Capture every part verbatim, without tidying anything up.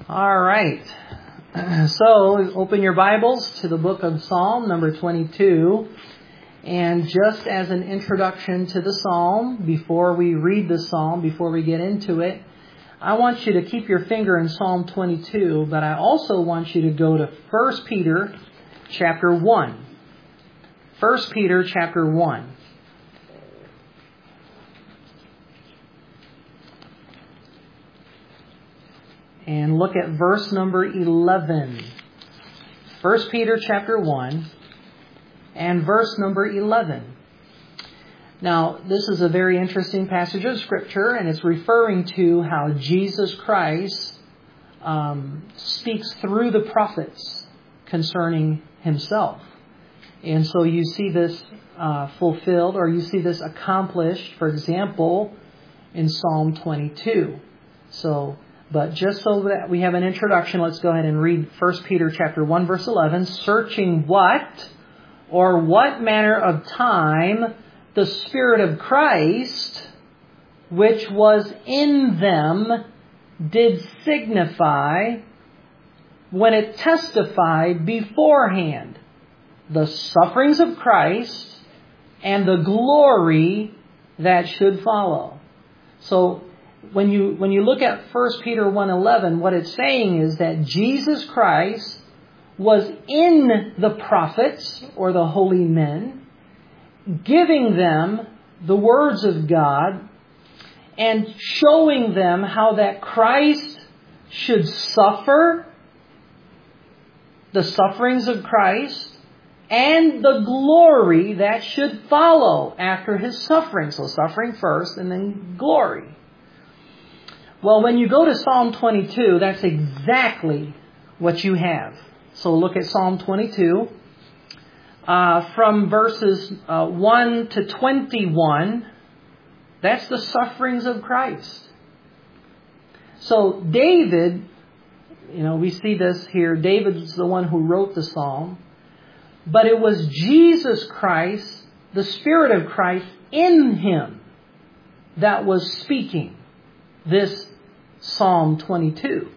All right. So, open your Bibles to the book of Psalm number twenty-two. And just as an introduction to the Psalm, before we read the Psalm, before we get into it, I want you to keep your finger in Psalm twenty-two, but I also want you to go to First Peter chapter one. First Peter chapter one. And look at verse number eleven. First Peter chapter one and verse number eleven. Now, this is a very interesting passage of Scripture, and it's referring to how Jesus Christ um, speaks through the prophets concerning Himself. And so you see this uh, fulfilled, or you see this accomplished, for example, in Psalm twenty-two. So, but just so that we have an introduction, let's go ahead and read First Peter chapter one, verse eleven. Searching what or what manner of time the Spirit of Christ, which was in them, did signify when it testified beforehand the sufferings of Christ and the glory that should follow. So, When you when you look at First Peter one eleven, what it's saying is that Jesus Christ was in the prophets, or the holy men, giving them the words of God and showing them how that Christ should suffer, the sufferings of Christ, and the glory that should follow after His suffering. So suffering first and then glory. Well, when you go to Psalm twenty-two, that's exactly what you have. So look at Psalm twenty-two. Uh, from verses uh, one to twenty-one, that's the sufferings of Christ. So David, you know, we see this here. David's the one who wrote the psalm. But it was Jesus Christ, the Spirit of Christ in him, that was speaking this Psalm twenty-two,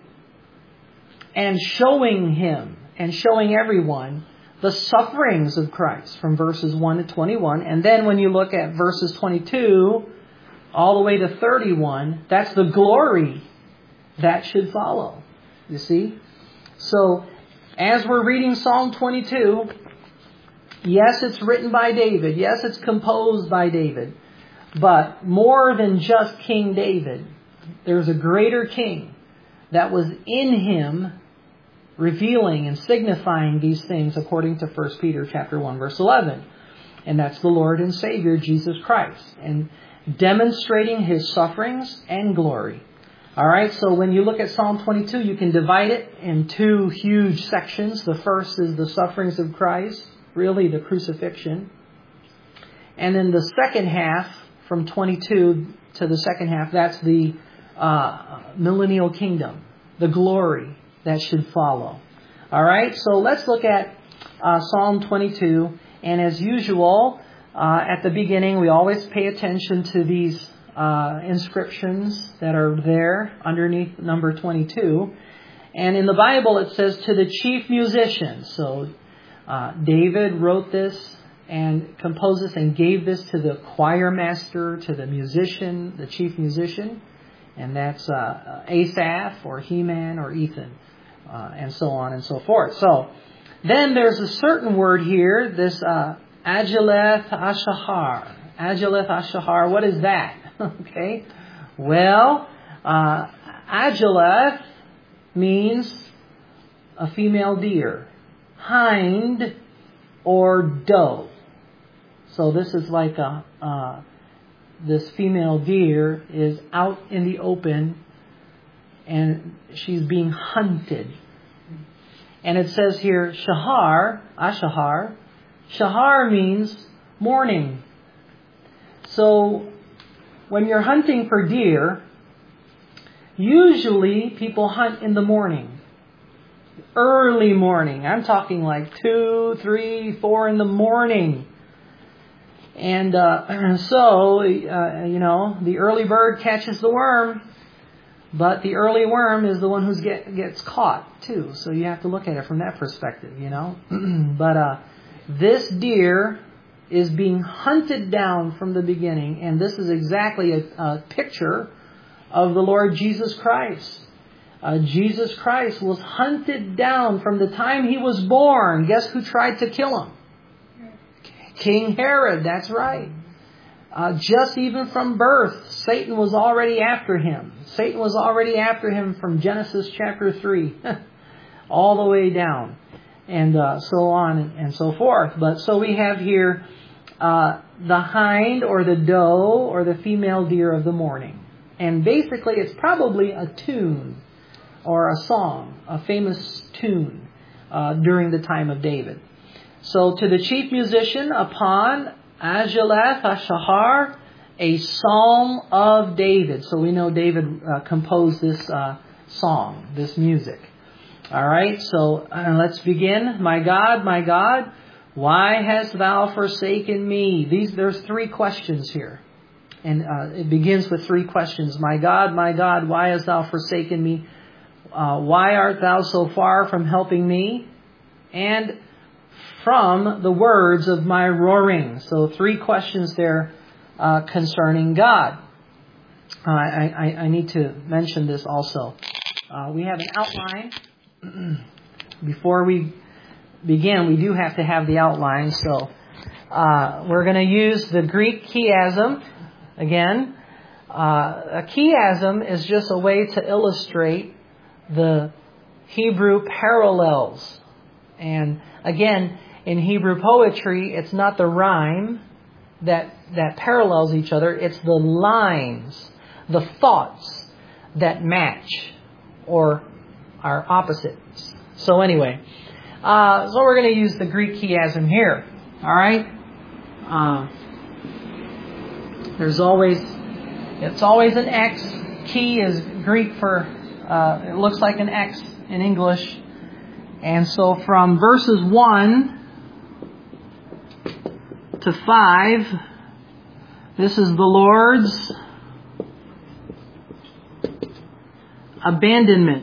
and showing him and showing everyone the sufferings of Christ from verses one to twenty-one. And then when you look at verses twenty-two all the way to thirty-one, that's the glory that should follow. You see? So as we're reading Psalm twenty-two, yes, it's written by David. Yes, it's composed by David. But more than just King David, there's a greater king that was in him, revealing and signifying these things according to First Peter chapter one, verse eleven. And that's the Lord and Savior, Jesus Christ, and demonstrating His sufferings and glory. All right, so when you look at Psalm twenty-two, you can divide it in two huge sections. The first is the sufferings of Christ, really the crucifixion. And then the second half, from twenty-two to the second half, that's the uh, millennial kingdom, the glory that should follow. All right, so let's look at uh, Psalm twenty-two. And as usual, uh, at the beginning, we always pay attention to these uh, inscriptions that are there underneath number twenty-two. And in the Bible, it says, to the chief musician. So uh, David wrote this and composed this and gave this to the choir master, to the musician, the chief musician. And that's uh, Asaph or Heman or Ethan, uh, and so on and so forth. So then there's a certain word here, this uh, Ajeleth Ashahar. Ajeleth Ashahar, what is that? Okay, well, uh, Ajeleth means a female deer, hind or doe. So this is like a... Uh, This female deer is out in the open and she's being hunted. And it says here, Shahar, Ashahar. Shahar means morning. So when you're hunting for deer, usually people hunt in the morning. Early morning. I'm talking like two, three, four in the morning. And uh, so, uh, you know, the early bird catches the worm. But the early worm is the one who get, gets caught, too. So you have to look at it from that perspective, you know. But uh, this deer is being hunted down from the beginning. And this is exactly a, a picture of the Lord Jesus Christ. Uh, Jesus Christ was hunted down from the time He was born. Guess who tried to kill Him? King Herod, that's right. Uh, just even from birth, Satan was already after Him. Satan was already after Him from Genesis chapter three, all the way down, and uh, so on and so forth. But so we have here uh, the hind or the doe or the female deer of the morning. And basically it's probably a tune or a song, a famous tune uh, during the time of David. So to the chief musician upon Ajaleth Hashahar, a psalm of David. So we know David uh, composed this uh, song, this music. All right, so uh, let's begin. My God, my God, why hast thou forsaken me? These there's three questions here. And uh, it begins with three questions. My God, my God, why hast thou forsaken me? Uh, why art thou so far from helping me? And from the words of my roaring. So three questions there uh, concerning God. Uh, I, I, I need to mention this also. Uh, we have an outline. Before we begin, we do have to have the outline. So uh, we're going to use the Greek chiasm again. Uh, a chiasm is just a way to illustrate the Hebrew parallels. And again, in Hebrew poetry, it's not the rhyme that that parallels each other. It's the lines, the thoughts that match or are opposites. So anyway, uh, so we're going to use the Greek chiasm here. All right. Uh, there's always, it's always an X. Chi is Greek for, uh, it looks like an X in English. And so from verses one to five, this is the Lord's abandonment.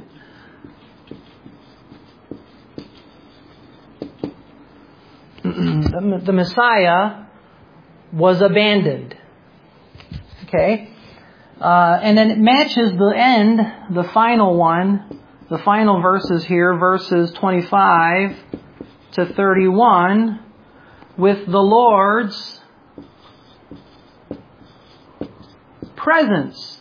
The Messiah was abandoned. Okay? Uh, and then it matches the end, the final one, the final verses here, verses twenty-five to thirty-one, with the Lord's presence.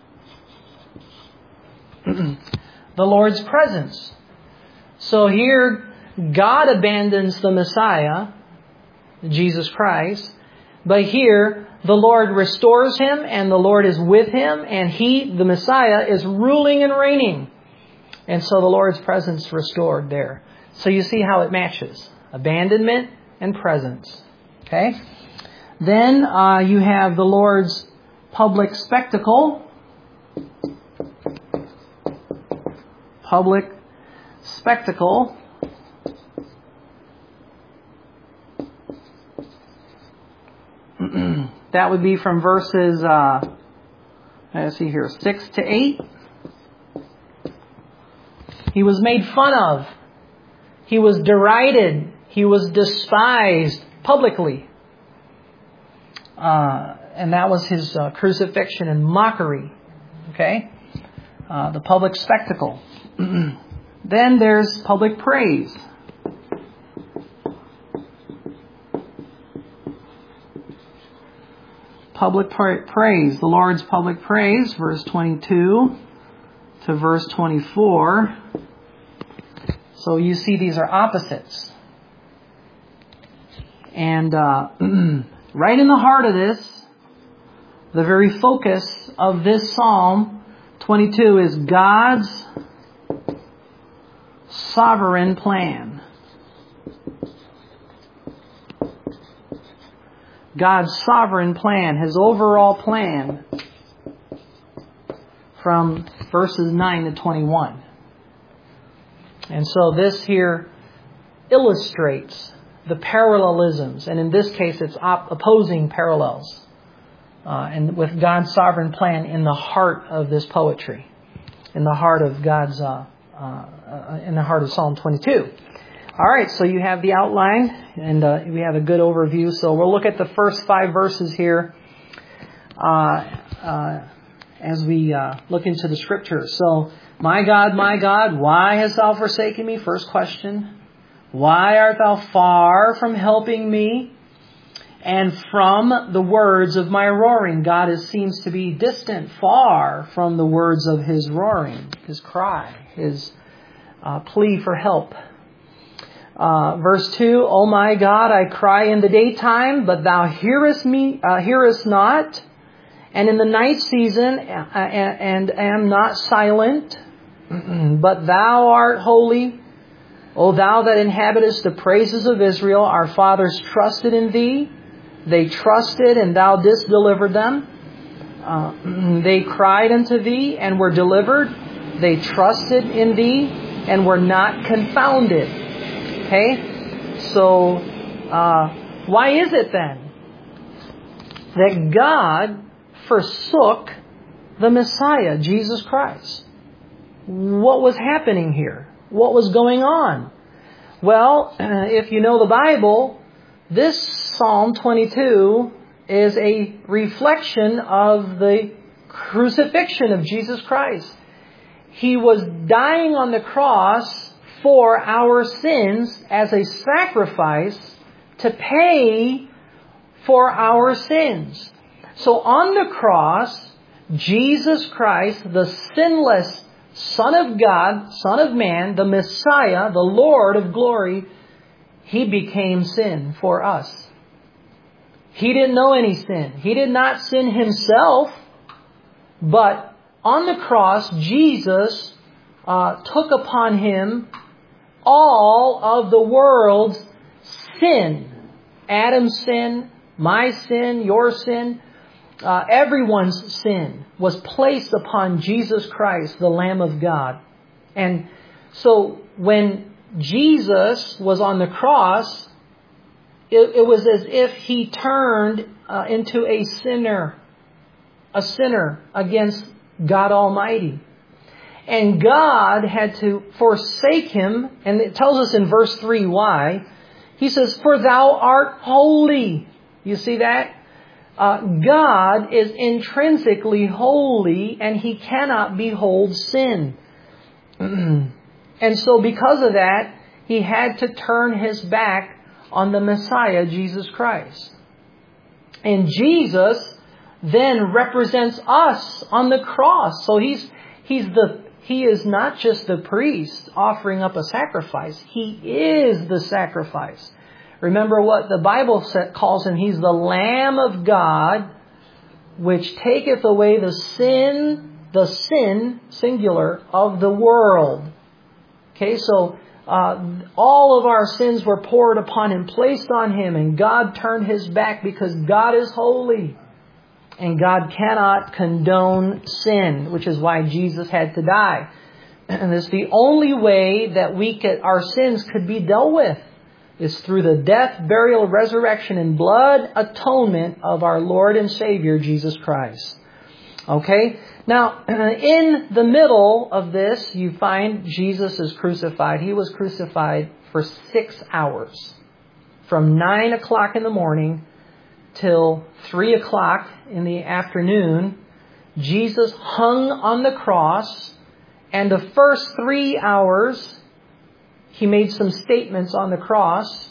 The Lord's presence. So here, God abandons the Messiah, Jesus Christ, but here the Lord restores Him and the Lord is with Him and He, the Messiah, is ruling and reigning. And so the Lord's presence restored there. So you see how it matches. Abandonment and presence. Okay? Then uh, you have the Lord's public spectacle. Public spectacle. That would be from verses, uh, let's see here, six to eight. He was made fun of. He was derided. He was despised publicly. Uh, and that was His uh, crucifixion and mockery. Okay? Uh, the public spectacle. Then there's public praise. Public pra- praise. The Lord's public praise, verse twenty-two to verse twenty-four. So you see these are opposites. And uh, right in the heart of this, the very focus of this Psalm twenty-two is God's sovereign plan. God's sovereign plan, His overall plan, from verses nine to twenty-one. And so this here illustrates the parallelisms, and in this case it's op- opposing parallels, uh, and with God's sovereign plan in the heart of this poetry. in the heart of God's, uh, uh, in the heart of Psalm twenty-two. All right, so you have the outline, and uh, we have a good overview. So we'll look at the first five verses here uh, uh, as we uh, look into the Scriptures. So, my God, my God, why hast thou forsaken me? First question. Why art thou far from helping me? And from the words of my roaring. God is, seems to be distant, far from the words of His roaring, His cry, His uh, plea for help. Uh, verse two, O my God, I cry in the daytime, but thou hearest me, uh, hearest not, and in the night season, uh, and, and am not silent, but thou art holy, O thou that inhabitest the praises of Israel. Our fathers trusted in thee, they trusted, and thou didst deliver them. Uh, they cried unto thee, and were delivered. They trusted in thee, and were not confounded. Okay, so uh, why is it then that God forsook the Messiah, Jesus Christ? What was happening here? What was going on? Well, if you know the Bible, this Psalm twenty-two is a reflection of the crucifixion of Jesus Christ. He was dying on the cross for our sins as a sacrifice to pay for our sins. So on the cross, Jesus Christ, the sinless Son of God, Son of Man, the Messiah, the Lord of glory, He became sin for us. He didn't know any sin. He did not sin Himself, but on the cross, Jesus uh, took upon Him all of the world's sin. Adam's sin, my sin, your sin, uh, everyone's sin was placed upon Jesus Christ, the Lamb of God. And so when Jesus was on the cross, it, it was as if He turned uh, into a sinner, a sinner against God Almighty. And God had to forsake Him. And it tells us in verse three why. He says, for thou art holy. You see that? Uh, God is intrinsically holy, and He cannot behold sin. And so because of that, He had to turn His back on the Messiah, Jesus Christ. And Jesus then represents us on the cross. So He's He's the He is not just the priest offering up a sacrifice. He is the sacrifice. Remember what the Bible calls Him. He's the Lamb of God, which taketh away the sin, the sin, singular, of the world. Okay, so uh, all of our sins were poured upon Him, placed on Him, and God turned His back because God is holy. And God cannot condone sin, which is why Jesus had to die. And it's the only way that we could, our sins could be dealt with is through the death, burial, resurrection, and blood atonement of our Lord and Savior, Jesus Christ. Okay? Now, in the middle of this, you find Jesus is crucified. He was crucified for six hours. From nine o'clock in the morning till three o'clock in the afternoon, Jesus hung on the cross, and the first three hours, He made some statements on the cross.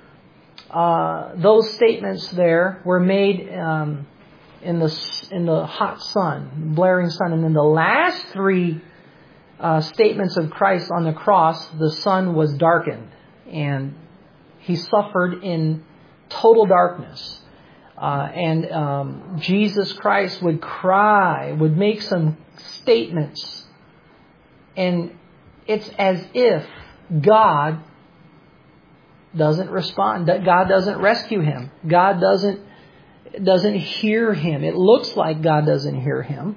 Uh, those statements there were made um, in the in the hot sun, blaring sun, and in the last three uh, statements of Christ on the cross, the sun was darkened, and He suffered in total darkness. Uh, and um, Jesus Christ would cry, would make some statements. And it's as if God doesn't respond. That God doesn't rescue Him. God doesn't doesn't hear Him. It looks like God doesn't hear Him.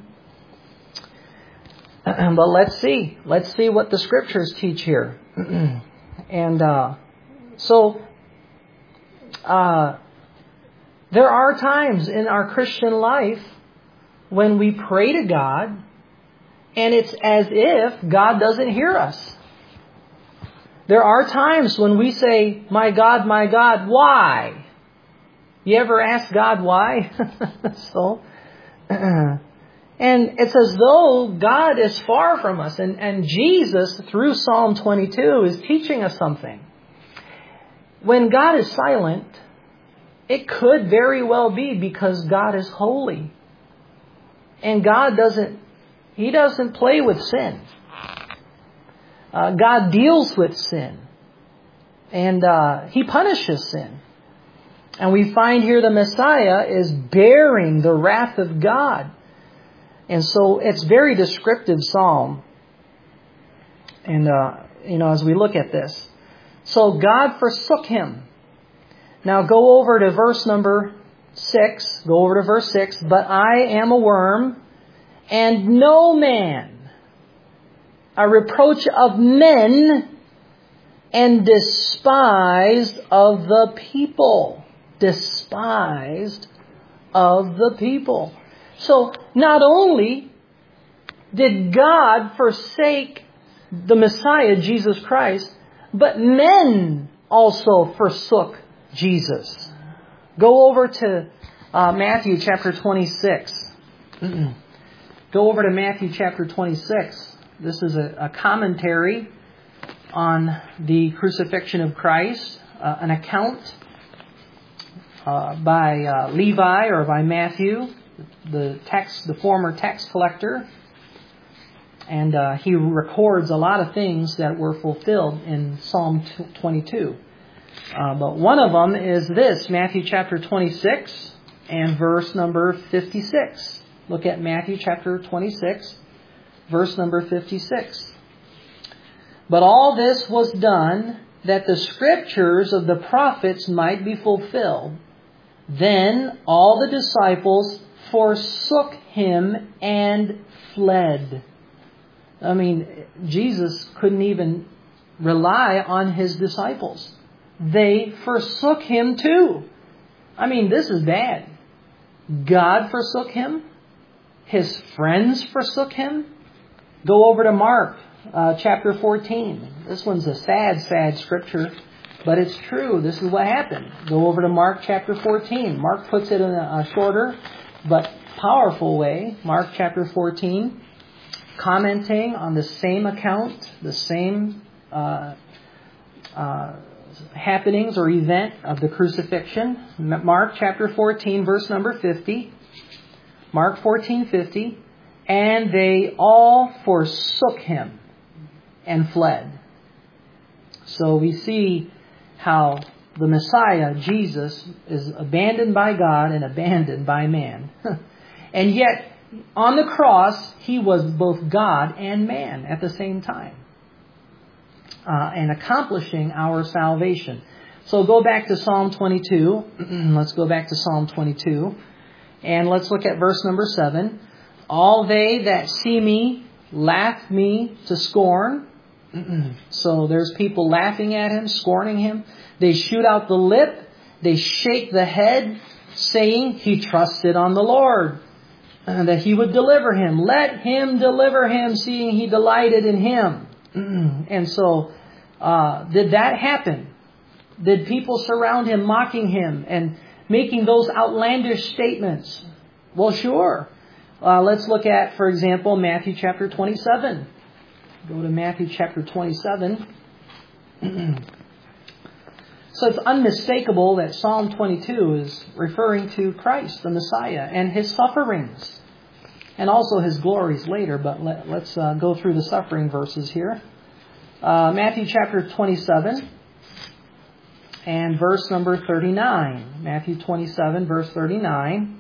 But let's see. Let's see what the Scriptures teach here. And uh, so... Uh, There are times in our Christian life when we pray to God and it's as if God doesn't hear us. There are times when we say, "My God, my God, why?" You ever ask God why? so, and it's as though God is far from us. And, and Jesus, through Psalm twenty-two, is teaching us something. When God is silent, it could very well be because God is holy. And God doesn't, He doesn't play with sin. Uh, God deals with sin. And uh, He punishes sin. And we find here the Messiah is bearing the wrath of God. And so it's very descriptive psalm. And, uh, you know, as we look at this. So God forsook Him. Now go over to verse number six. Go over to verse six. But I am a worm, and no man, a reproach of men, and despised of the people. Despised of the people. So not only did God forsake the Messiah, Jesus Christ, but men also forsook Jesus. Go over to uh, Matthew chapter twenty-six. Go over to Matthew chapter twenty-six. This is a, a commentary on the crucifixion of Christ, uh, an account uh, by uh, Levi or by Matthew, the text, the former tax collector. And uh, he records a lot of things that were fulfilled in Psalm twenty-two. Uh, but one of them is this, Matthew chapter twenty-six and verse number fifty-six. Look at Matthew chapter twenty-six, verse number fifty-six. But all this was done that the scriptures of the prophets might be fulfilled. Then all the disciples forsook Him and fled. I mean, Jesus couldn't even rely on His disciples. They forsook Him too. I mean, this is bad. God forsook Him. His friends forsook Him. Go over to Mark uh, chapter fourteen. This one's a sad, sad scripture, but it's true. This is what happened. Go over to Mark chapter fourteen. Mark puts it in a, a shorter but powerful way. Mark chapter fourteen. Commenting on the same account, the same uh, uh, happenings or event of the crucifixion. Mark chapter fourteen, verse number fifty. Mark fourteen fifty. And they all forsook Him and fled. So we see how the Messiah, Jesus, is abandoned by God and abandoned by man. And yet, on the cross, He was both God and man at the same time. Uh, and accomplishing our salvation. So go back to Psalm twenty-two. Let's go back to Psalm twenty-two. And let's look at verse number seven. All they that see me laugh me to scorn. So there's people laughing at Him, scorning Him. They shoot out the lip. They shake the head, saying, He trusted on the Lord, that He would deliver him. Let Him deliver him, seeing He delighted in him. And so, uh, did that happen? Did people surround Him, mocking Him, and making those outlandish statements? Well, sure. Uh, let's look at, for example, Matthew chapter twenty-seven. Go to Matthew chapter twenty-seven. So it's unmistakable that Psalm twenty-two is referring to Christ, the Messiah, and His sufferings, and also His glories later. But let, let's uh, go through the suffering verses here. Uh, Matthew chapter twenty-seven and verse number thirty-nine. Matthew twenty-seven, verse thirty-nine.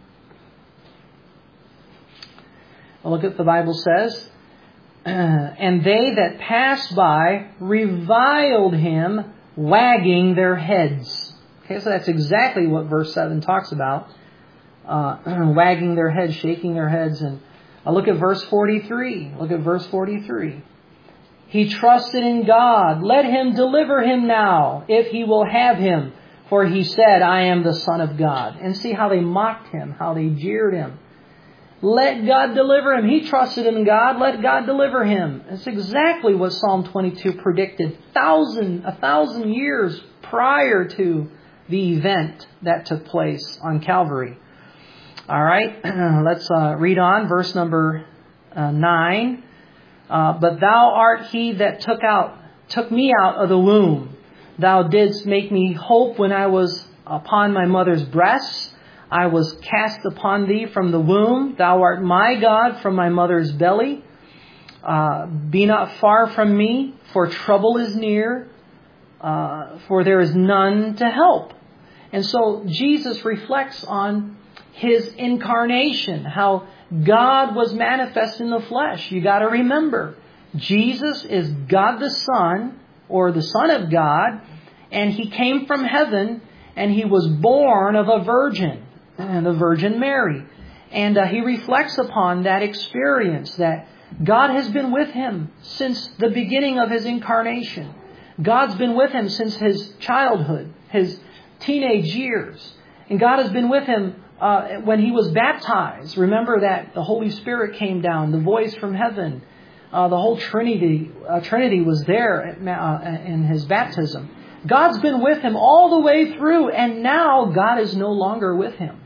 Look at the Bible says, and they that passed by reviled Him, wagging their heads. Okay, so that's exactly what verse seven talks about. Uh, wagging their heads, shaking their heads. And uh, look at verse forty-three. Look at verse forty-three. He trusted in God. Let Him deliver him now, if He will have him. For He said, I am the Son of God. And see how they mocked Him, how they jeered Him. Let God deliver him. He trusted in God. Let God deliver him. It's exactly what Psalm twenty-two predicted thousand, a thousand years prior to the event that took place on Calvary. All right, let's uh, read on. Verse number uh, nine. Uh, but thou art he that took out, took me out of the womb. Thou didst make me hope when I was upon my mother's breasts. I was cast upon thee from the womb. Thou art my God from my mother's belly. Uh, be not far from me, for trouble is near, uh, for there is none to help. And so Jesus reflects on his incarnation, how God was manifest in the flesh. You got to remember, Jesus is God the Son, or the Son of God, and he came from heaven, and he was born of a virgin, and the Virgin Mary. And uh, he reflects upon that experience that God has been with him since the beginning of his incarnation. God's been with him since his childhood, his teenage years. And God has been with him uh, when he was baptized. Remember that the Holy Spirit came down, the voice from heaven. Uh, the whole Trinity uh, Trinity was there at, uh, in his baptism. God's been with him all the way through, and now God is no longer with him.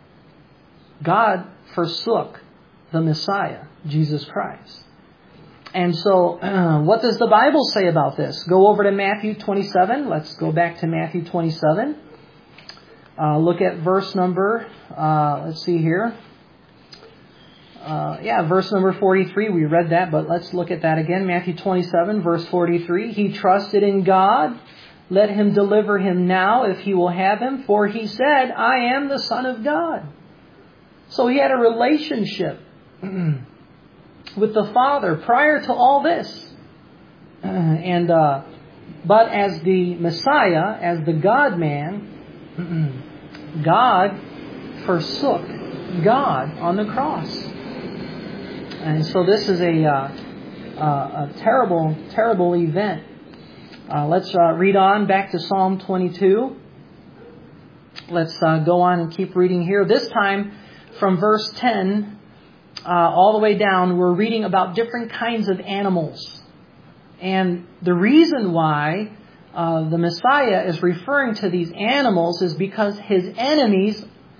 God forsook the Messiah, Jesus Christ. And so, uh, what does the Bible say about this? Go over to Matthew twenty-seven. Let's go back to Matthew twenty-seven. Uh, look at verse number, uh, let's see here. Uh, yeah, verse number forty-three. We read that, but let's look at that again. Matthew twenty-seven, verse forty-three. He trusted in God. Let him deliver him now if he will have him. For he said, I am the Son of God. So he had a relationship with the Father prior to all this. And uh, but as the Messiah, as the God-man, God forsook God on the cross. And so this is a, uh, uh, a terrible, terrible event. Uh, let's uh, read on back to Psalm twenty-two. Let's uh, go on and keep reading here. This time from verse ten uh, all the way down, we're reading about different kinds of animals. And the reason why uh, the Messiah is referring to these animals is because his enemies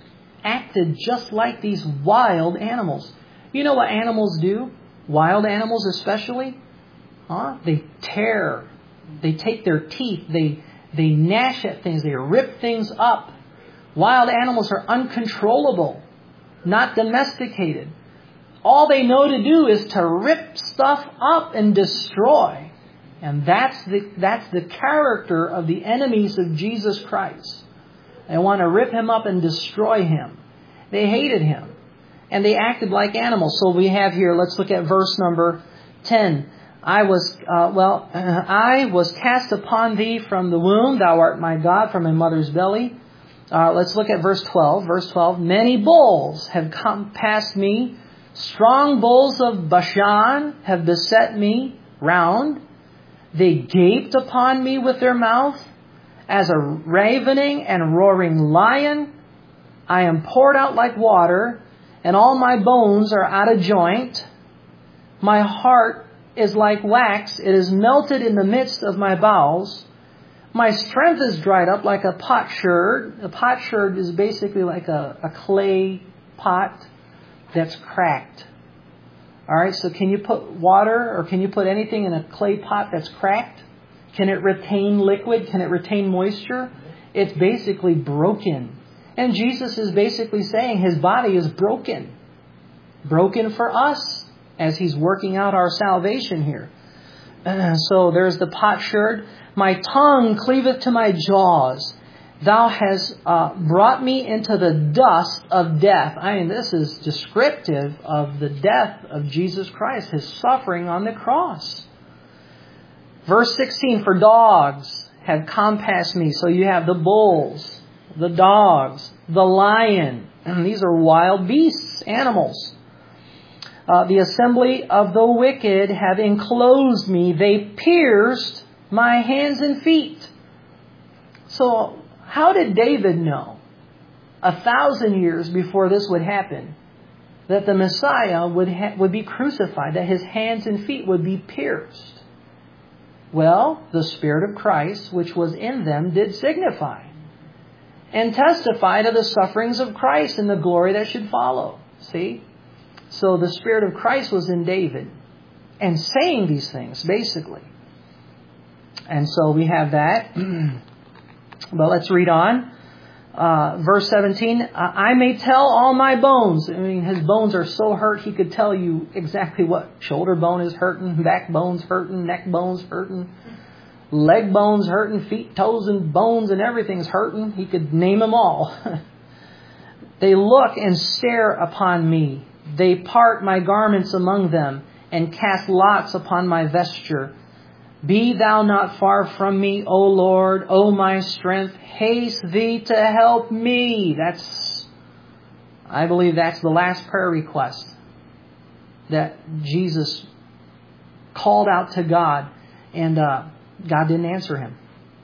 acted just like these wild animals. You know what animals do? Wild animals especially? Huh? They tear. They take their teeth. They, they gnash at things. They rip things up. Wild animals are uncontrollable, not domesticated. All they know to do is to rip stuff up and destroy. And that's the, that's the character of the enemies of Jesus Christ. They want to rip him up and destroy him. They hated him. And they acted like animals. So we have here, let's look at verse number ten. I was, uh, well, uh, I was cast upon thee from the womb. Thou art my God from my mother's belly. Uh, let's look at verse twelve. Verse twelve. Many bulls have come past me. Strong bulls of Bashan have beset me round. They gaped upon me with their mouth. As a ravening and roaring lion, I am poured out like water, and all my bones are out of joint. My heart is like wax. It is melted in the midst of my bowels. My strength is dried up like a potsherd. A potsherd is basically like a, a clay pot that's cracked. All right, so can you put water or can you put anything in a clay pot that's cracked? Can it retain liquid? Can it retain moisture? It's basically broken. And Jesus is basically saying his body is broken. Broken for us as he's working out our salvation here. Uh, so there's the potsherd. My tongue cleaveth to my jaws. Thou hast uh, brought me into the dust of death. I mean, this is descriptive of the death of Jesus Christ, his suffering on the cross. Verse sixteen, for dogs have compassed me. So you have the bulls, the dogs, the lion. And these are wild beasts, animals. Uh, the assembly of the wicked have enclosed me. They pierced my hands and feet. So how did David know a thousand years before this would happen that the Messiah would ha- would be crucified, that His hands and feet would be pierced. Well, the Spirit of Christ, which was in them, did signify and testify to the sufferings of Christ and the glory that should follow. See? So the Spirit of Christ was in David and saying these things, basically. And so we have that. But let's read on. Uh, verse seventeen, I may tell all my bones. I mean, his bones are so hurt, he could tell you exactly what shoulder bone is hurting, back bone's hurting, neck bone's hurting, leg bone's hurting, feet, toes, and bones and everything's hurting. He could name them all. They look and stare upon me. They part my garments among them and cast lots upon my vesture. Be thou not far from me, O Lord, O my strength. Haste thee to help me. That's, I believe that's the last prayer request that Jesus called out to God, and uh, God didn't answer him.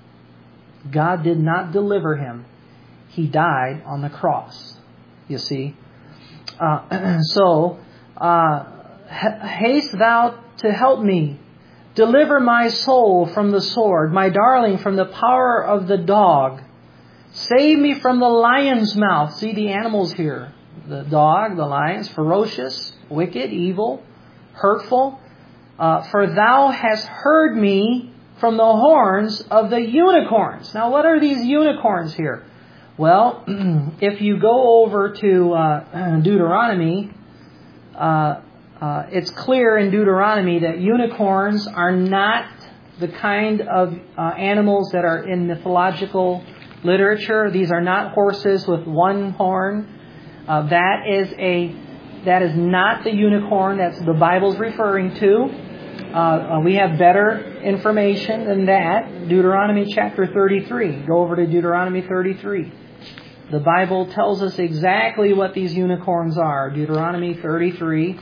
God did not deliver him. He died on the cross, you see. Uh, so, uh, haste thou to help me. Deliver my soul from the sword, my darling from the power of the dog. Save me from the lion's mouth. See the animals here. The dog, the lions, ferocious, wicked, evil, hurtful. Uh, for thou hast heard me from the horns of the unicorns. Now what are these unicorns here? Well, if you go over to uh, Deuteronomy, uh, Uh, it's clear in Deuteronomy that unicorns are not the kind of uh, animals that are in mythological literature. These are not horses with one horn. Uh, that is a that is not the unicorn that the Bible's referring to. Uh, uh, we have better information than that. Deuteronomy chapter thirty-three. Go over to Deuteronomy thirty-three. The Bible tells us exactly what these unicorns are. Deuteronomy thirty-three.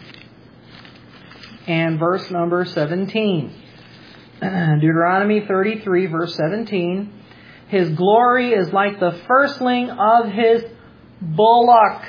And verse number seventeen. Deuteronomy thirty-three, verse seventeen. His glory is like the firstling of his bullock.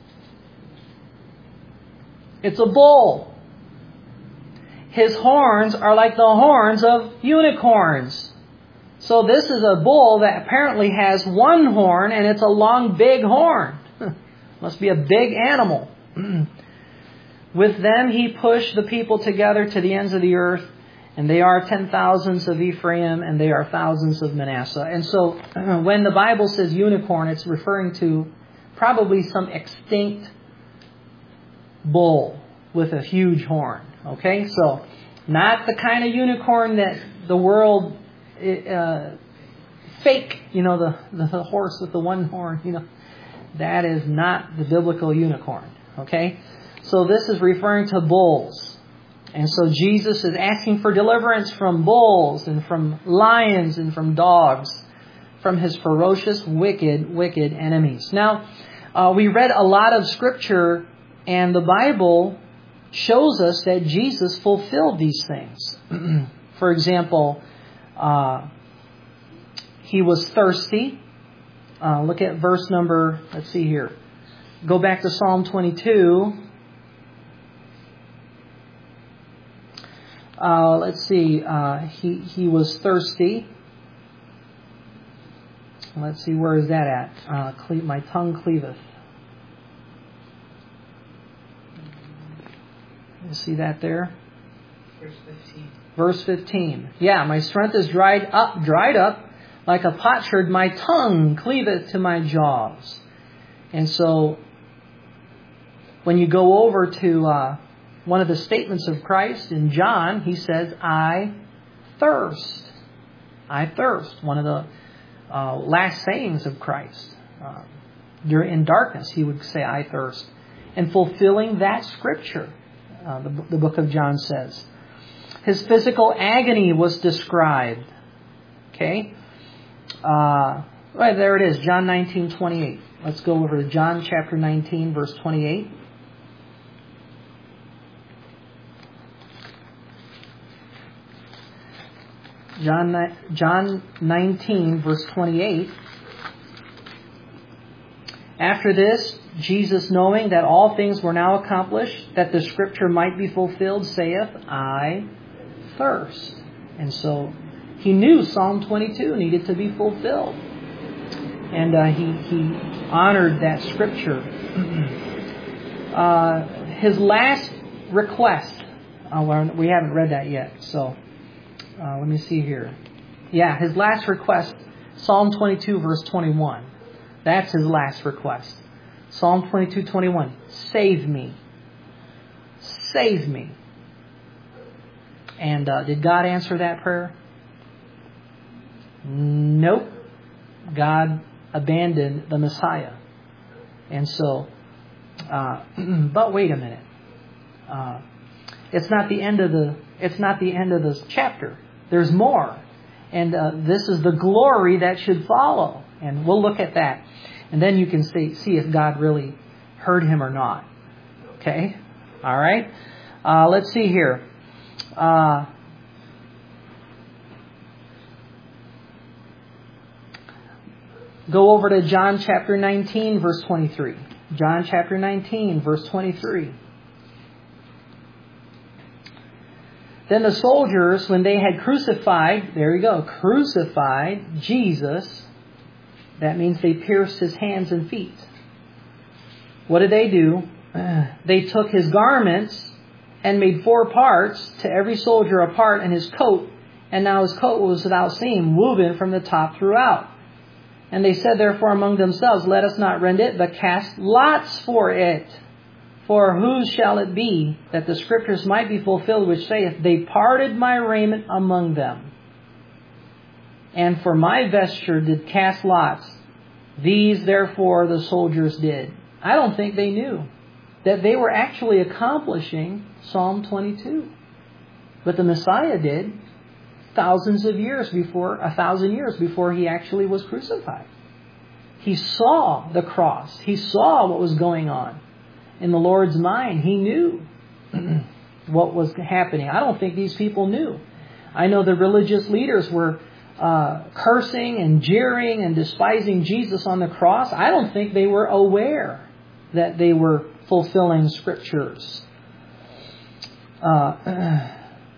It's a bull. His horns are like the horns of unicorns. So this is a bull that apparently has one horn, and it's a long, big horn. Must be a big animal. With them he pushed the people together to the ends of the earth, and they are ten thousands of Ephraim, and they are thousands of Manasseh. And so when the Bible says unicorn, it's referring to probably some extinct bull with a huge horn. Okay, so not the kind of unicorn that the world uh, fake, you know, the, the, the horse with the one horn, you know. That is not the biblical unicorn. Okay. So this is referring to bulls. And so Jesus is asking for deliverance from bulls and from lions and from dogs, from his ferocious, wicked, wicked enemies. Now, uh, we read a lot of Scripture, and the Bible shows us that Jesus fulfilled these things. For example, uh, he was thirsty. Uh, look at verse number, let's see here. Go back to Psalm twenty-two. Uh, let's see, uh, he, he was thirsty. Let's see, where is that at? Uh, cle- my tongue cleaveth. You see that there? Verse fifteen. Verse fifteen. Yeah, my strength is dried up, dried up like a potsherd. My tongue cleaveth to my jaws. And so, when you go over to uh, one of the statements of Christ in John, he says, I thirst. I thirst. One of the uh, last sayings of Christ. Uh, during, in darkness, he would say, I thirst. And fulfilling that scripture, uh, the, the book of John says. His physical agony was described. Okay? Uh, right, there it is, John nineteen twenty-eight. Let's go over to John chapter nineteen, verse twenty-eight. John, John nineteen, verse twenty-eight. After this, Jesus, knowing that all things were now accomplished, that the Scripture might be fulfilled, saith, I thirst. And so he knew Psalm twenty-two needed to be fulfilled. And uh, he, he honored that Scripture. uh, his last request, uh, we haven't read that yet, so uh, let me see here. Yeah, his last request, Psalm twenty-two, verse twenty-one. That's his last request. Psalm twenty-two, twenty-one. Save me. Save me. And uh, did God answer that prayer? Nope. God abandoned the Messiah. And so, uh, but wait a minute. Uh, it's not the end of the. It's not the end of this chapter. There's more, and uh, this is the glory that should follow. And we'll look at that. And then you can see, see if God really heard him or not. Okay? All right? Uh, let's see here. Uh, go over to John chapter nineteen, verse twenty-three. John chapter nineteen, verse twenty-three. Then the soldiers, when they had crucified, there you go, crucified Jesus, that means they pierced his hands and feet. What did they do? They took his garments and made four parts, to every soldier a part, and his coat. And now his coat was without seam, woven from the top throughout. And they said therefore among themselves, let us not rend it, but cast lots for it. For whose shall it be, that the Scriptures might be fulfilled, which saith, they parted my raiment among them. And for my vesture did cast lots. These therefore the soldiers did. I don't think they knew that they were actually accomplishing Psalm twenty-two. But the Messiah did, thousands of years before, a thousand years before he actually was crucified. He saw the cross. He saw what was going on in the Lord's mind. He knew what was happening. I don't think these people knew. I know the religious leaders were uh, cursing and jeering and despising Jesus on the cross. I don't think they were aware that they were fulfilling Scriptures. Uh,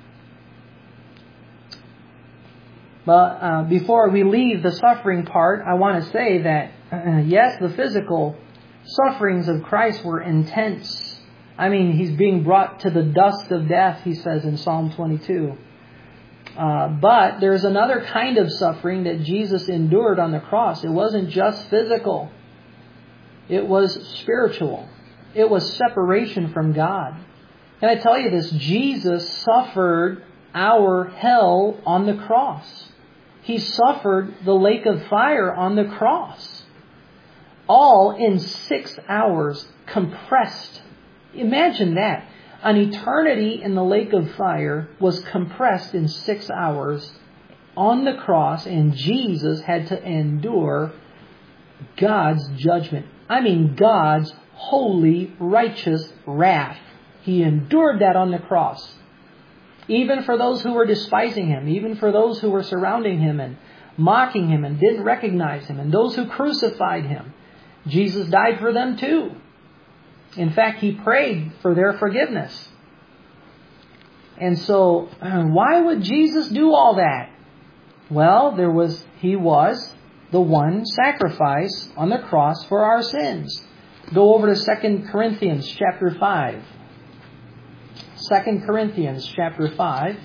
but uh, before we leave the suffering part, I want to say that, uh, yes, the physical sufferings of Christ were intense. I mean, he's being brought to the dust of death, he says in Psalm twenty-two. Uh, but there's another kind of suffering that Jesus endured on the cross. It wasn't just physical. It was spiritual. It was separation from God. Can I tell you this? Jesus suffered our hell on the cross. He suffered the lake of fire on the cross. All in six hours compressed. Imagine that. An eternity in the lake of fire was compressed in six hours on the cross, and Jesus had to endure God's judgment. I mean, God's holy, righteous wrath. He endured that on the cross. Even for those who were despising him, even for those who were surrounding him and mocking him and didn't recognize him, and those who crucified him, Jesus died for them too. In fact, he prayed for their forgiveness. And so, why would Jesus do all that? Well, there was he was the one sacrifice on the cross for our sins. Go over to Second Corinthians chapter five. Second Corinthians chapter five.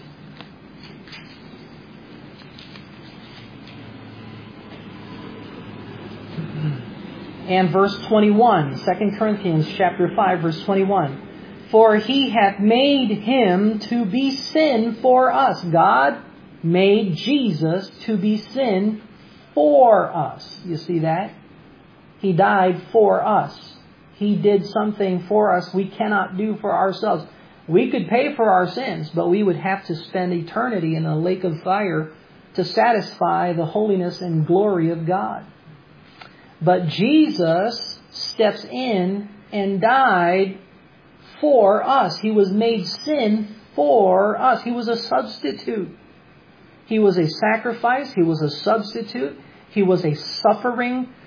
And verse twenty-one. Second Corinthians chapter five, verse twenty-one. For he hath made him to be sin for us. God made Jesus to be sin for us. You see that? He died for us. He did something for us we cannot do for ourselves. We could pay for our sins, but we would have to spend eternity in a lake of fire to satisfy the holiness and glory of God. But Jesus steps in and died for us. He was made sin for us. He was a substitute. He was a sacrifice. He was a substitute. He was a suffering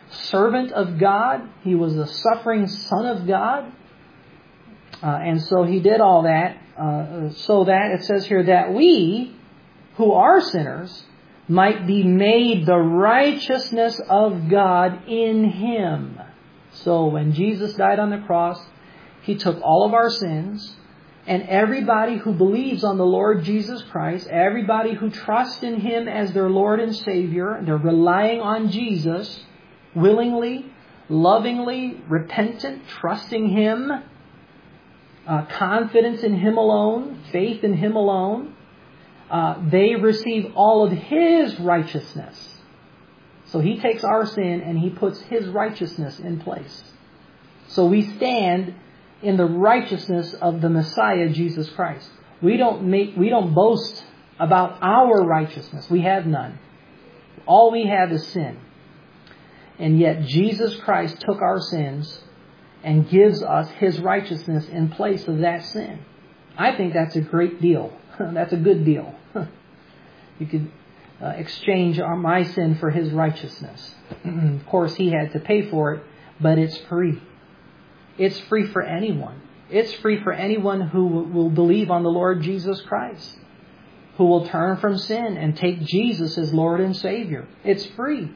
servant of God. He was a suffering Son of God. Uh, and so He did all that uh, so that, it says here, that we, who are sinners, might be made the righteousness of God in Him. So when Jesus died on the cross, He took all of our sins, and everybody who believes on the Lord Jesus Christ, everybody who trusts in Him as their Lord and Savior, they're relying on Jesus willingly, lovingly, repentant, trusting Him, uh, confidence in Him alone, faith in Him alone, uh, they receive all of His righteousness. So He takes our sin and He puts His righteousness in place. So we stand in the righteousness of the Messiah, Jesus Christ. We don't make, we don't boast about our righteousness. We have none. All we have is sin. And yet Jesus Christ took our sins and gives us His righteousness in place of that sin. I think that's a great deal. That's a good deal. You could uh, exchange my sin for His righteousness. Of course, He had to pay for it, but it's free. It's free for anyone. It's free for anyone who will believe on the Lord Jesus Christ, who will turn from sin and take Jesus as Lord and Savior. It's free.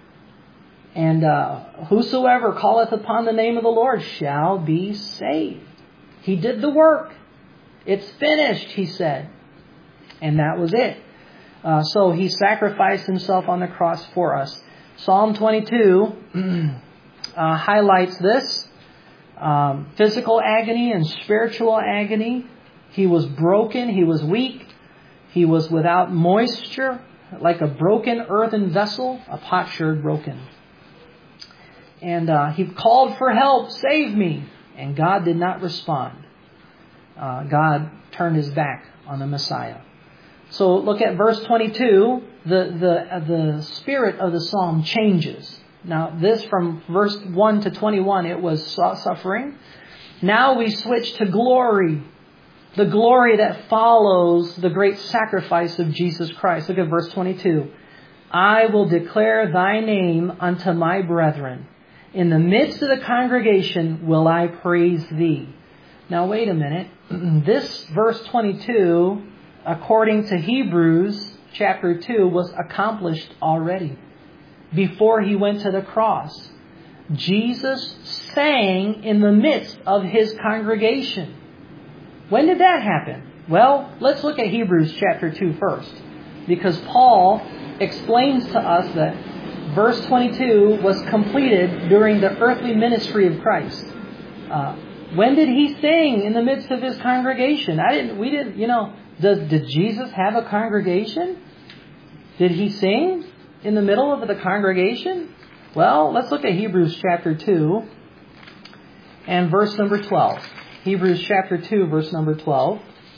And uh, whosoever calleth upon the name of the Lord shall be saved. He did the work. It's finished, He said. And that was it. Uh, so He sacrificed Himself on the cross for us. Psalm twenty-two uh, highlights this. Um, physical agony and spiritual agony. He was broken. He was weak. He was without moisture, like a broken earthen vessel, a potsherd broken. And uh, He called for help, save me. And God did not respond. Uh, God turned His back on the Messiah. So look at verse twenty-two. The, the, uh, the spirit of the psalm changes. Now this from verse one to twenty-one, it was suffering. Now we switch to glory. The glory that follows the great sacrifice of Jesus Christ. Look at verse twenty-two. I will declare Thy name unto my brethren. In the midst of the congregation will I praise Thee. Now wait a minute. This verse twenty-two, according to Hebrews chapter two, was accomplished already. Before He went to the cross, Jesus sang in the midst of His congregation. When did that happen? Well, let's look at Hebrews chapter two first. Because Paul explains to us that verse twenty-two was completed during the earthly ministry of Christ. Uh, when did He sing in the midst of His congregation? I didn't, we didn't, you know, does, did Jesus have a congregation? Did He sing in the middle of the congregation? Well, let's look at Hebrews chapter two and verse number twelve. Hebrews chapter two, verse number twelve.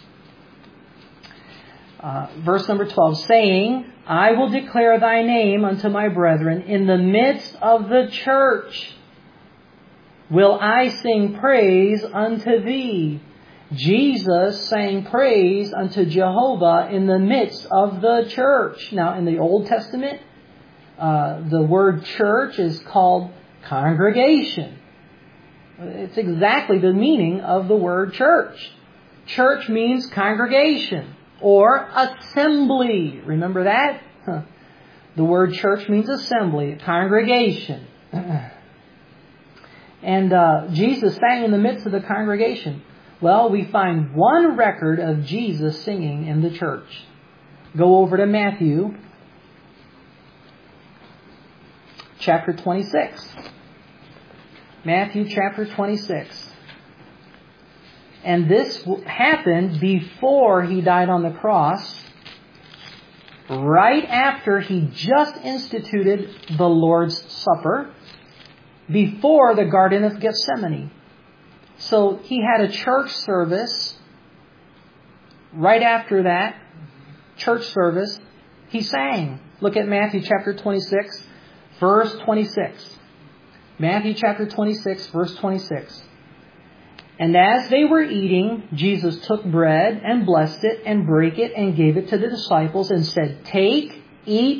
Uh, verse number twelve, saying, I will declare Thy name unto my brethren. In the midst of the church will I sing praise unto Thee. Jesus sang praise unto Jehovah in the midst of the church. Now, in the Old Testament, uh, the word church is called congregation. It's exactly the meaning of the word church. Church means congregation or assembly. Remember that? Huh. The word church means assembly, congregation. And uh, Jesus sang in the midst of the congregation. Well, we find one record of Jesus singing in the church. Go over to Matthew chapter twenty-six. Matthew chapter twenty-six. And this happened before He died on the cross, right after He just instituted the Lord's Supper, before the Garden of Gethsemane. So He had a church service. Right after that church service, He sang. Look at Matthew chapter twenty-six, verse twenty-six. Matthew chapter twenty-six, verse twenty-six. And as they were eating, Jesus took bread and blessed it and brake it and gave it to the disciples and said, Take, eat,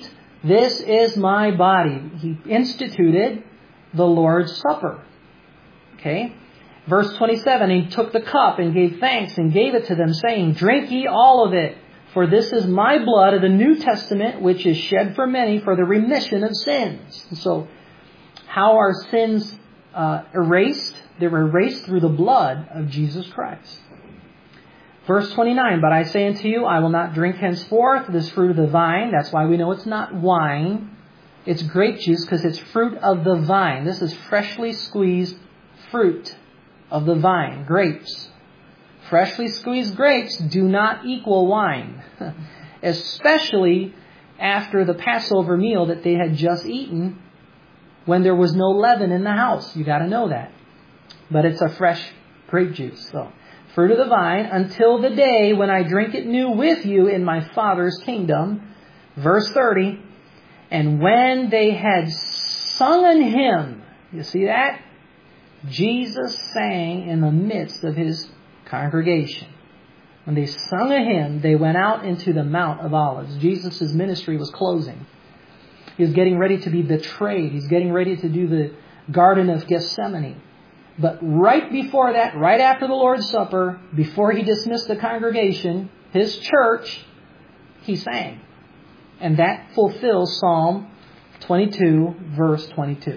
This is my body. He instituted the Lord's Supper. Okay? Verse twenty-seven, He took the cup and gave thanks and gave it to them, saying, Drink ye all of it, for this is my blood of the New Testament, which is shed for many for the remission of sins. And so, how are sins uh, erased? They were erased through the blood of Jesus Christ. Verse twenty-nine, But I say unto you, I will not drink henceforth this fruit of the vine. That's why we know it's not wine. It's grape juice because it's fruit of the vine. This is freshly squeezed fruit of the vine, grapes. Freshly squeezed grapes do not equal wine. Especially after the Passover meal that they had just eaten when there was no leaven in the house. You got to know that. But it's a fresh grape juice. So, fruit of the vine, until the day when I drink it new with you in my Father's kingdom. Verse thirty, And when they had sung an hymn, you see that? Jesus sang in the midst of His congregation. When they sung a hymn, they went out into the Mount of Olives. Jesus' ministry was closing. He was getting ready to be betrayed. He's getting ready to do the Garden of Gethsemane. But right before that, right after the Lord's Supper, before He dismissed the congregation, His church, He sang. And that fulfills Psalm twenty-two, verse twenty-two.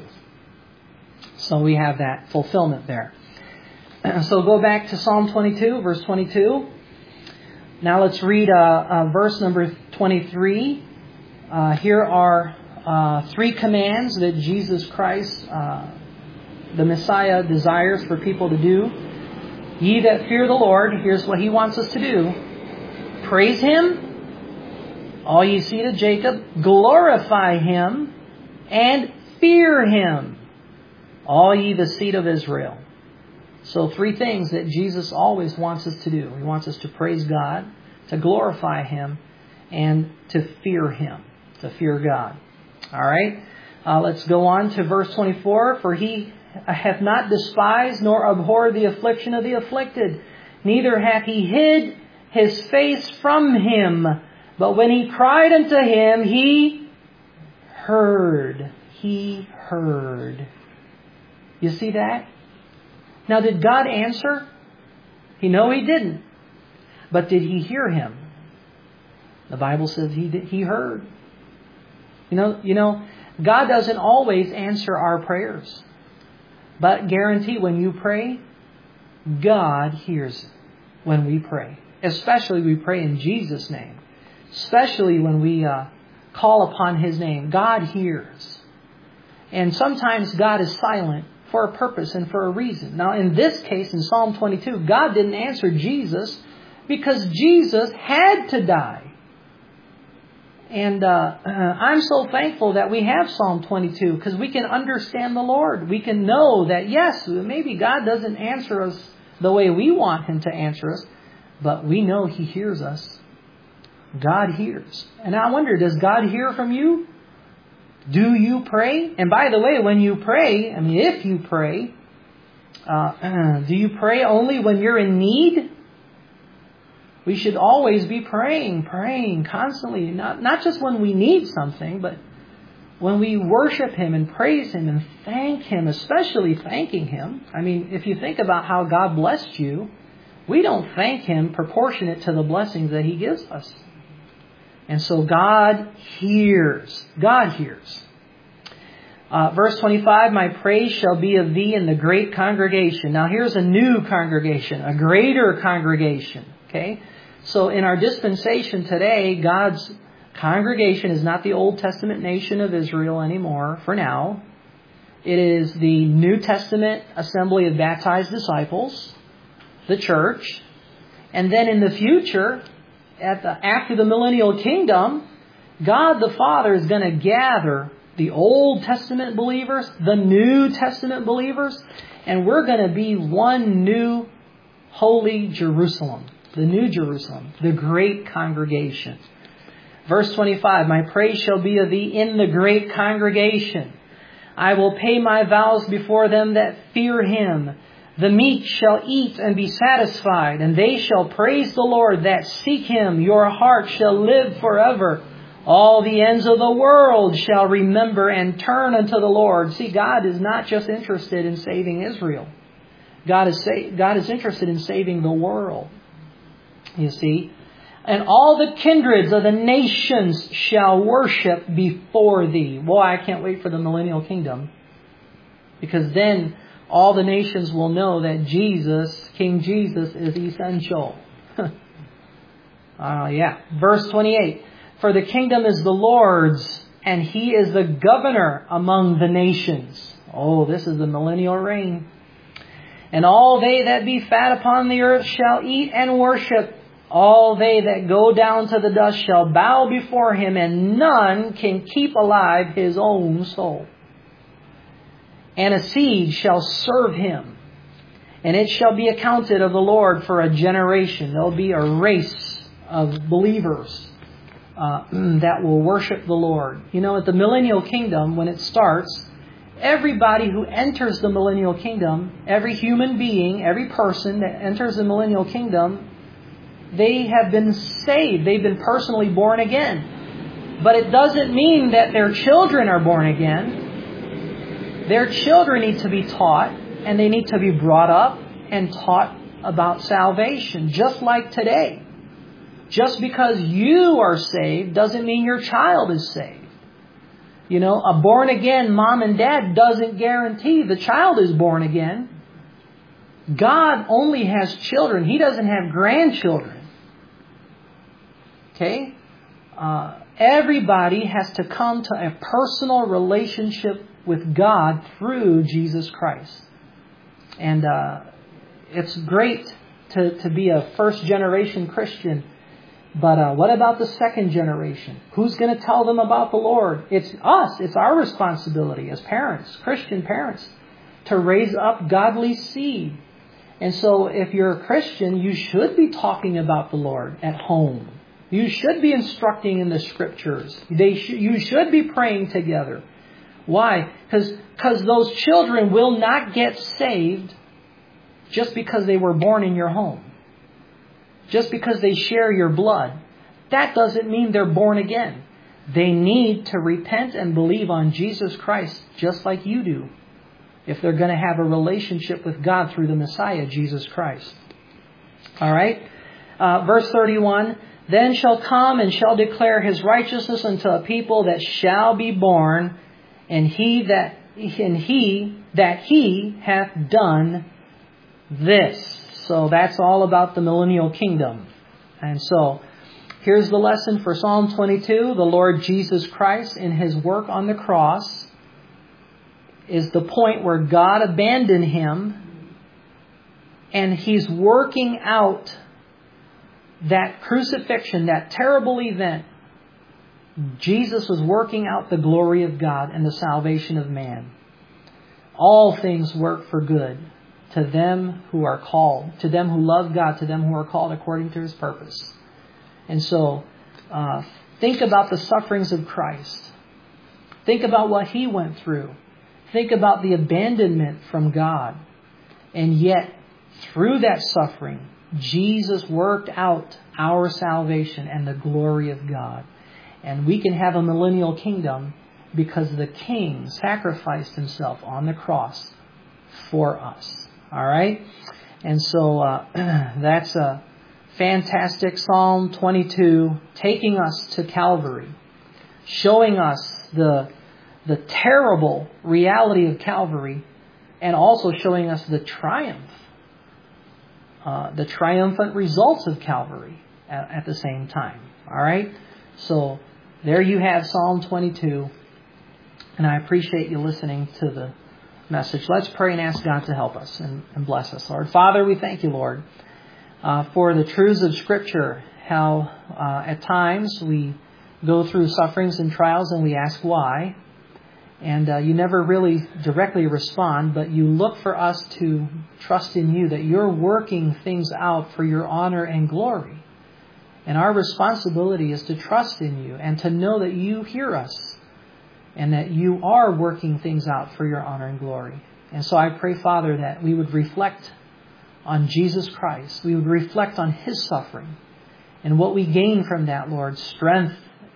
So we have that fulfillment there. So go back to Psalm twenty-two, verse twenty-two. Now let's read uh, uh, verse number twenty-three. Uh, here are uh, three commands that Jesus Christ, uh, the Messiah, desires for people to do. Ye that fear the Lord, here's what He wants us to do. Praise Him, all ye seed of Jacob. Glorify Him, and fear Him, all ye the seed of Israel. So three things that Jesus always wants us to do. He wants us to praise God, to glorify Him, and to fear Him, to fear God. All right, uh, let's go on to verse twenty-four. For He hath not despised nor abhorred the affliction of the afflicted, neither hath He hid His face from him. But when he cried unto Him, He heard. He heard. You see that? Now, did God answer? You know He didn't. But did He hear him? The Bible says He did, He heard. You know, you know, God doesn't always answer our prayers. But guarantee when you pray, God hears when we pray. Especially we pray in Jesus' name. Especially when we uh, call upon His name. God hears. And sometimes God is silent for a purpose and for a reason. Now, in this case, in Psalm twenty-two, God didn't answer Jesus because Jesus had to die. And uh, I'm so thankful that we have Psalm twenty-two because we can understand the Lord. We can know that, yes, maybe God doesn't answer us the way we want Him to answer us, but we know He hears us. God hears. And I wonder, does God hear from you? Do you pray? And by the way, when you pray, I mean, if you pray, uh, do you pray only when you're in need? We should always be praying, praying constantly. Not, not just when we need something, but when we worship Him and praise Him and thank Him, especially thanking Him. I mean, if you think about how God blessed you, we don't thank Him proportionate to the blessings that He gives us. And so God hears. God hears. Uh, verse twenty-five, My praise shall be of thee in the great congregation. Now here's a new congregation, a greater congregation. Okay? So in our dispensation today, God's congregation is not the Old Testament nation of Israel anymore, for now. It is the New Testament assembly of baptized disciples, the church. And then in the future, At the, after the millennial kingdom, God the Father is going to gather the Old Testament believers, the New Testament believers, and we're going to be one new holy Jerusalem, the New Jerusalem, the great congregation. Verse twenty-five, My praise shall be of thee in the great congregation. I will pay my vows before them that fear Him. The meek shall eat and be satisfied, and they shall praise the Lord that seek Him. Your heart shall live forever. All the ends of the world shall remember and turn unto the Lord. See, God is not just interested in saving Israel. God is sa- God is interested in saving the world. You see? And all the kindreds of the nations shall worship before thee. Boy, I can't wait for the millennial kingdom. Because then all the nations will know that Jesus, King Jesus, is essential. uh, yeah. Verse twenty-eight. For the kingdom is the Lord's, and He is the governor among the nations. Oh, this is the millennial reign. And all they that be fat upon the earth shall eat and worship. All they that go down to the dust shall bow before Him, and none can keep alive his own soul. And a seed shall serve Him, and it shall be accounted of the Lord for a generation. There will be a race of believers uh, that will worship the Lord. You know, at the millennial kingdom, when it starts, everybody who enters the millennial kingdom, every human being, every person that enters the millennial kingdom, they have been saved. They've been personally born again. But it doesn't mean that their children are born again. Their children need to be taught, and they need to be brought up and taught about salvation, just like today. Just because you are saved doesn't mean your child is saved. You know, a born-again mom and dad doesn't guarantee the child is born again. God only has children. He doesn't have grandchildren. Okay? Uh, everybody has to come to a personal relationship with God through Jesus Christ. And uh, it's great to, to be a first-generation Christian. But uh, what about the second generation? Who's going to tell them about the Lord? It's us. It's our responsibility as parents, Christian parents, to raise up godly seed. And so if you're a Christian, you should be talking about the Lord at home. You should be instructing in the Scriptures. They sh- you should be praying together. Why? Because those children will not get saved just because they were born in your home. Just because they share your blood. That doesn't mean they're born again. They need to repent and believe on Jesus Christ just like you do, if they're going to have a relationship with God through the Messiah, Jesus Christ. All right? Uh, verse thirty-one, then shall come and shall declare His righteousness unto a people that shall be born, and he that and he that He hath done this. So that's all about the millennial kingdom. And so here's the lesson for Psalm twenty-two. The Lord Jesus Christ in His work on the cross is the point where God abandoned Him, and He's working out that crucifixion, that terrible event. Jesus was working out the glory of God and the salvation of man. All things work for good to them who are called, to them who love God, to them who are called according to His purpose. And so, uh, think about the sufferings of Christ. Think about what He went through. Think about the abandonment from God. And yet, through that suffering, Jesus worked out our salvation and the glory of God. And we can have a millennial kingdom because the King sacrificed Himself on the cross for us. All right? And so uh, that's a fantastic Psalm twenty-two, taking us to Calvary, showing us the the terrible reality of Calvary, and also showing us the triumph, uh, the triumphant results of Calvary at, at the same time. All right? So there you have Psalm twenty-two, and I appreciate you listening to the message. Let's pray and ask God to help us and, and bless us, Lord. Father, we thank You, Lord, uh, for the truths of Scripture, how uh, at times we go through sufferings and trials and we ask why. And uh, You never really directly respond, but You look for us to trust in You, that You're working things out for Your honor and glory. And our responsibility is to trust in You and to know that You hear us and that You are working things out for Your honor and glory. And so I pray, Father, that we would reflect on Jesus Christ. We would reflect on His suffering and what we gain from that, Lord, strength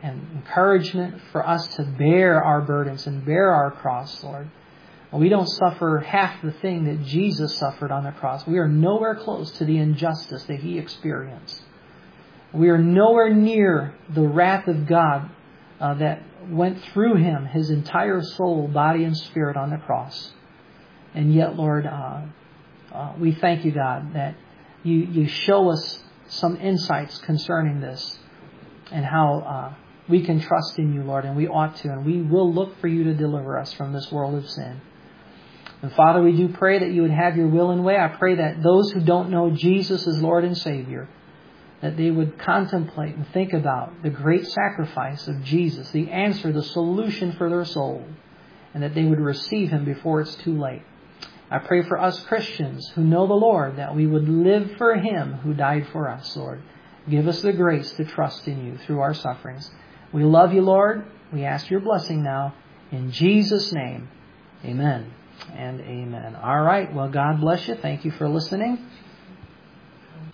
and encouragement for us to bear our burdens and bear our cross, Lord. We don't suffer half the thing that Jesus suffered on the cross. We are nowhere close to the injustice that He experienced. We are nowhere near the wrath of God uh, that went through Him, His entire soul, body, and spirit on the cross. And yet, Lord, uh, uh, we thank you, God, that you, you show us some insights concerning this and how uh, we can trust in you, Lord, and we ought to, and we will look for you to deliver us from this world of sin. And Father, we do pray that you would have your will and way. I pray that those who don't know Jesus as Lord and Savior, that they would contemplate and think about the great sacrifice of Jesus, the answer, the solution for their soul, and that they would receive Him before it's too late. I pray for us Christians who know the Lord, that we would live for Him who died for us, Lord. Give us the grace to trust in you through our sufferings. We love you, Lord. We ask your blessing now. In Jesus' name, amen and amen. All right. Well, God bless you. Thank you for listening.